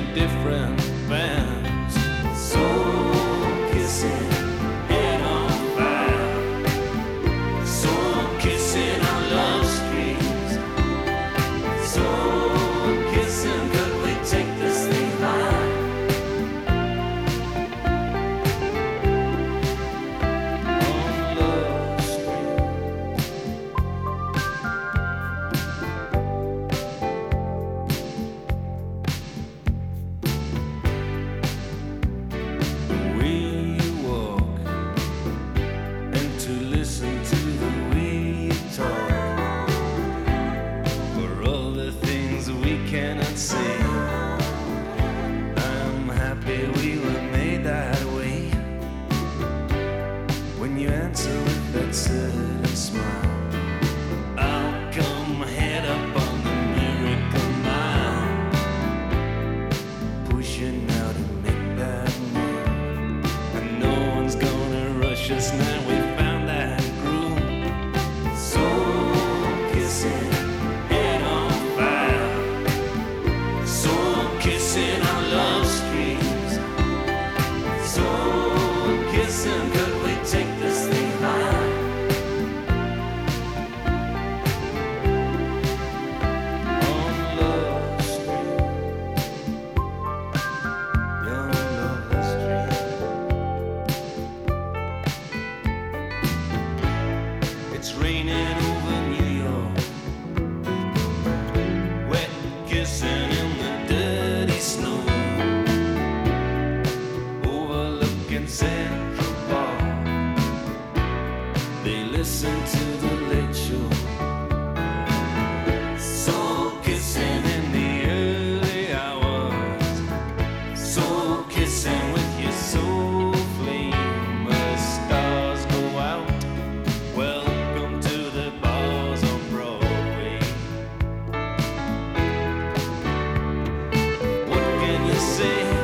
different bands. Soul kissing, head on fire. Soul kissing on love streets. Soul kissing, could we take this thing high? On Love Street. The way you walk and to listen to the way you talk, for all the things we cannot say, I'm happy we were made that way. When you answer with that certain smile, I'll come head up on the miracle mile, pushing out to make that move. And no one's gonna rush us now, we found that groove. Soul kissing, head on fire. Soul kissing on love streets. Soul kissing, could we take this thing high? On Love Street. Young Love Street. It's raining over New York, wet kissing in the dirty snow, overlooking Central Park. They listen to the Late Show. Soul kissing in the early hours. Soul kissing with your soul flame. As stars go out, welcome to the bars on Broadway. What can you say?